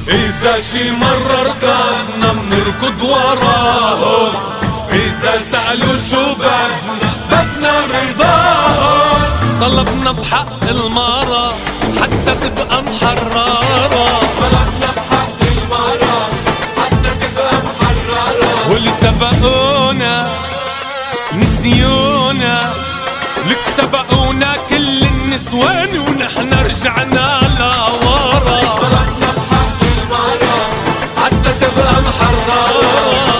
إذا شي مرة ركضنا منركض وراهم، إذا سألوا شو بدنا رضاهم. طلبنا بحق المرة حتى تبقى محررة، طلبنا بحق المرة حتى تبقى محررة. واللي سبقونا نسيونا، لك سبقونا كل النسوان ونحن رجعنا لورا. طلبنا بحق المرة حتى تبقى محررة.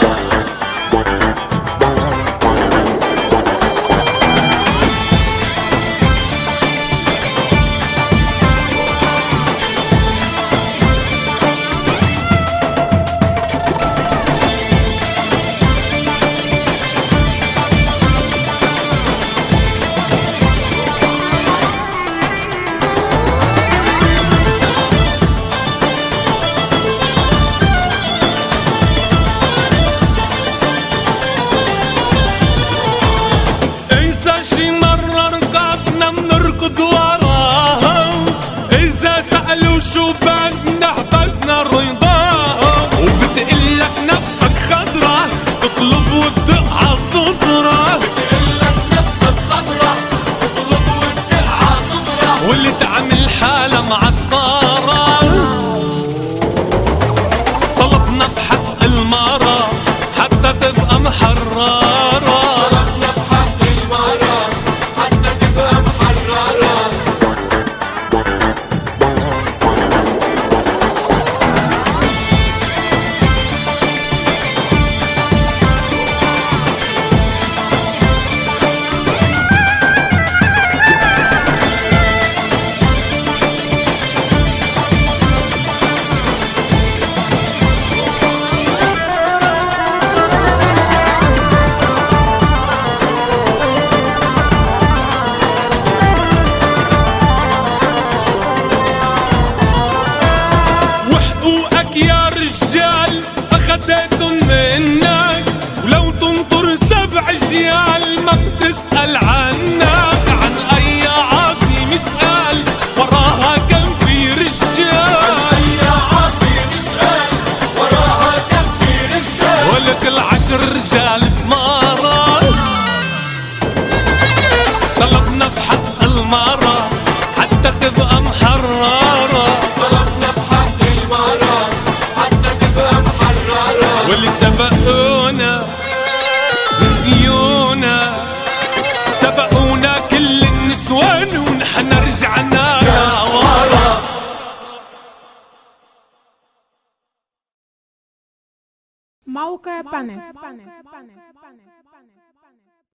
شو بدنا رضاهم، وبتقلك نفسك خضرة تطلب وتدق عالصدرة، بتقلك نفسك خضرة تطلب وتدق عالصدرة. واللي تعمل حالة معطرة طلبنا بحق المرة حتى تبقى محررة. طلبنا بحق المرة حتى تبقى محررة. يا رجال أخدتن منك، ولو تنطر 7 أجيال ما بتسأل عنك. عن أي عظيم اسأل وراها كم في رجال، أي عظيم اسأل وراها كم في رجال. ولك ال10 رجال بمرة طلبنا بحق المرة حتى تبقى محررة. واللي سبقونا نسيونا، سبقونا كل النسوان ونحن رجعنا لورا. موقع بانك.